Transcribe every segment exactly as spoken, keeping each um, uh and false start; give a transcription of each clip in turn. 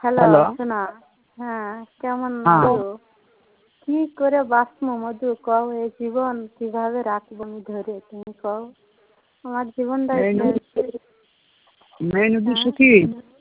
Hello, hello. শোনা। হ্যাঁ, কেমন হ্যাঁ। মধু? কি করে বাঁচবো মধু কও, এই জীবন কিভাবে রাখবো আমি ধরে তুমি কও? আমার জীবনটাই মেইন শেষ। মেইন হ্যাঁ। উদ্দেশ্য কি,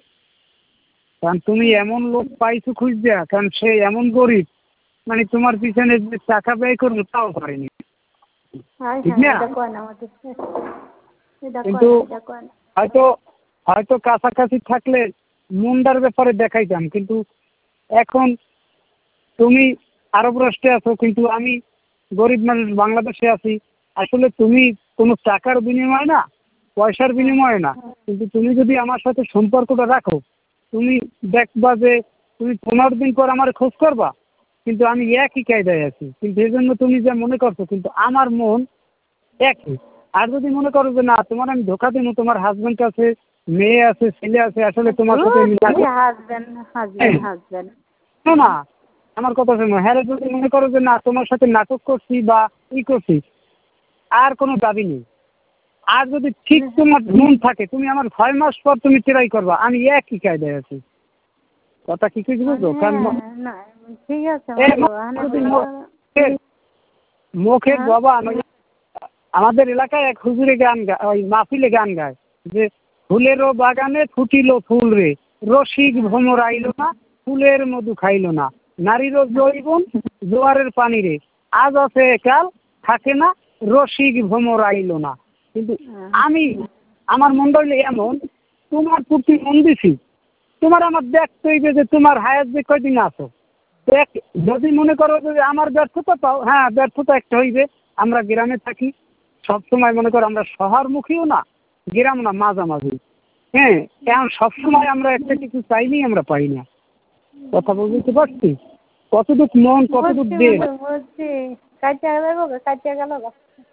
কারণ তুমি এমন লোক পাইছো খুঁজছা, কারণ সে এমন গরিব, মানে তোমার পিছনে যে টাকা ব্যয় করবো তাও পারেনি। হাই ঠিক হ্যাঁ, না? এটা কয় না আমাদের। এটা কয় কিন্তু না, এটা কয় না। হয়তো হয়তো কাছাকাছি থাকলে মুন্ডার ব্যাপারে দেখাইতাম, কিন্তু এখন তুমি আরব রাষ্ট্রে আছো, কিন্তু আমি গরিব মানুষ বাংলাদেশে আছি। আসলে তুমি কোনো টাকার বিনিময় না, পয়সার হ্যাঁ, বিনিময়ে না, হ্যাঁ। কিন্তু তুমি যদি আমার সাথে সম্পর্কটা রাখো, তুমি দেখবা যে তুমি পনেরো দিন পর আমার খোঁজ করবা, কিন্তু আমি একই কায়দায় আছি। কিন্তু এই জন্য তুমি যা মনে করছো, কিন্তু আমার মন একই। আর যদি মনে করো যে না, তোমার আমি ধোকা দিব, তোমার হাজবেন্ড আছে, মেয়ে আছে, ছেলে আছে, আসলে তোমার সাথে আমি নাটক- হাজবেন্ড হাজবেন্ড হাজবেন্ড শোনো না, আমার কথা শোনো। হ্যাঁ, যদি মনে করো যে না, তোমার সাথে নাটক করছি বা ই করছি, আর কোনো দাবি নেই। আর যদি ঠিক তোমার মন থাকে, তুমি আমার ছয় মাস পর তুমি ট্রাই করবা, আমি একই কায়দায় আছি। কথা কি কিছু বুঝছো? কারণ ম- হ্যাঁ, না ঠিক আছে এ মধু, ম- আনে যদি বলো। মুখের মুখের হ্যাঁ। বাবা, আমাদের এলাকায় এক হুজুরে গান গায়, ওই মাহফিলে গান গায় যে ফুলেরও বাগানে ফুটিল ফুল রে, রসিক ভ্রমর আইল না, ফুলের মধু খাইল না, নারীরও জৈবন জোয়ারের পানি রে, আজ আছে কাল থাকে না, রসিক ভ্রমর আইল না। কিন্তু আমি আমার মন্ডল এমন, তোমার প্রতি মন দিছি, তোমার আমার দেখতে হইবে যে তোমার হায়াত যে কয়দিন আছো। দেখ, যদি মনে করো যে আমার ব্যর্থতা পাও, হ্যাঁ ব্যর্থতা একটা হইবে। আমরা গ্রামে থাকি, সবসময় মনে করো আমরা শহরমুখীও না, গ্রাম না, মাঝামাঝি। হ্যাঁ, কারণ সবসময় আমরা একটা কিছু চাইলেই আমরা পাই না। কথা বলতে পারছি? কতটুক মন, কতটুক বুঝছি দেন। মধু, বুঝছি। কাটিয়া গেল গো, কাটিয়া গেল গো।